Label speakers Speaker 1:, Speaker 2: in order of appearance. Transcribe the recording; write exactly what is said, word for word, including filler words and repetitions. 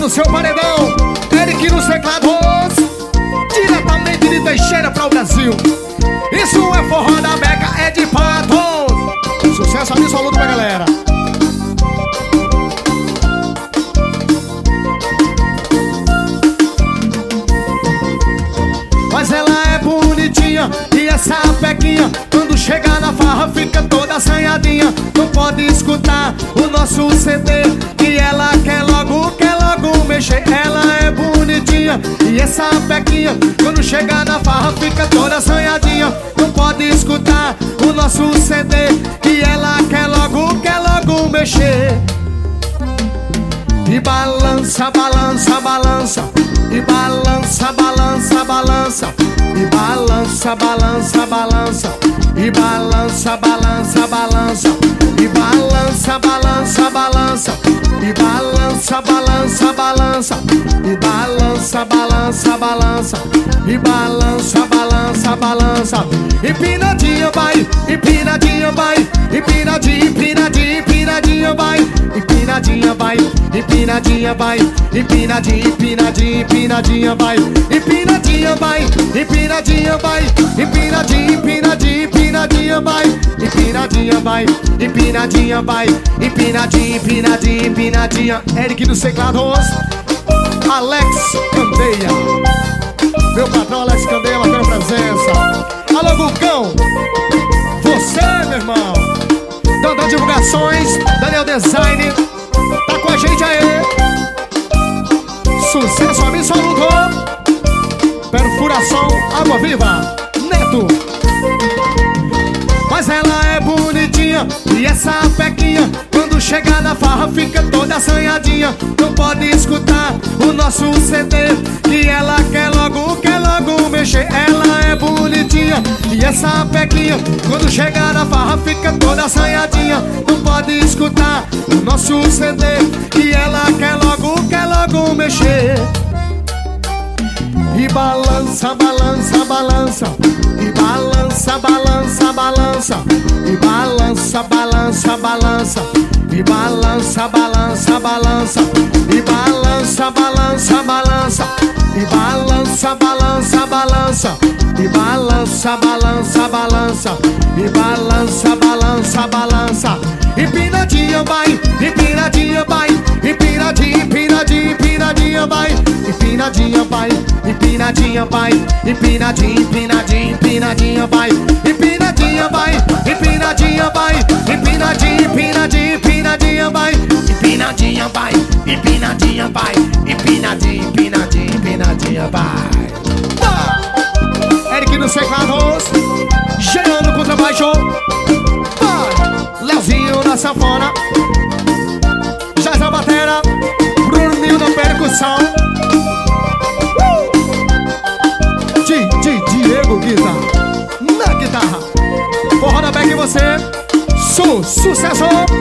Speaker 1: no seu paredão, Eric nos teclados, diretamente de Teixeira para o Brasil. Isso é forró da Beca, é de Patos. Sucesso absoluto pra galera. Mas ela é bonitinha e essa pequinha, quando chega na farra fica toda assanhadinha. Não pode escutar o nosso C D que ela quer logo, quer logo mexer. Ela é bonitinha e essa pequinha, quando chega na farra fica toda assanhadinha. Não pode escutar o nosso C D que ela quer logo, quer logo mexer. E balança, balança, balança. E balança, balança, balança. E balança, balança, balança. E balança, balança, balança. E balança, balança, balança. E balança, balança, balança. E balança, balança, balança. E balança, balança, balança. Empinadinha vai, empinadinha vai. Empinadinha, empinadinha, empinadinha vai. Empinadinha vai, empinadinha vai. Empinadinha, empinadinha, empinadinha vai. Empinadinha vai, empinadinha vai. Empinadinha, empinadinha, empinadinha vai. Empinadinha vai, empinadinha vai. Empinadinha, empinadinha, empinadinha. Eric dos teclados, Alex Candeia. Meu patrão Alex Candeia marcando presença. Alô, Gucão, você, meu irmão. Dando divulgações, Daniel Design tá com a gente aí. Sucesso absoluto. Perfuração, água viva, Neto. Mas ela é bonitinha e essa pequinha, quando chega na farra fica toda assanhadinha. Não pode escutar o nosso C D que ela quer logo, quer logo mexer. Ela é bonitinha e essa pequinha, quando chega na farra fica toda assanhadinha. Não pode escutar o nosso C D que ela quer logo, quer logo mexer. E balança, balança, balança. E balança, balança, balança. E balança, balança, balança. E balança, balança, balança. E balança, balança, balança. E balança, balança, balança. E balança, balança, balança. E balança, balança, balança. Empinadinha vai, empinadinha vai. Empinadinha, empinadinha, empinadinha vai. Empinadinha vai, empinadinha vai. Empinadinha, empinadinha, empinadinha vai. Empinadinha vai, empinadinha vai. Empinadinha, empinadinha, empinadinha vai. Empinadinha vai, empinadinha vai. Empinadinha, empinadinha, empinadinha vai. Ah! Eric nos teclados, Gerando contrabaixo. Vai! Leozinho na sanfona, Jazz na batera, Bruninho na percussão. Diego guitarra, na guitarra. Forró da Beca e você, Su, sucesso.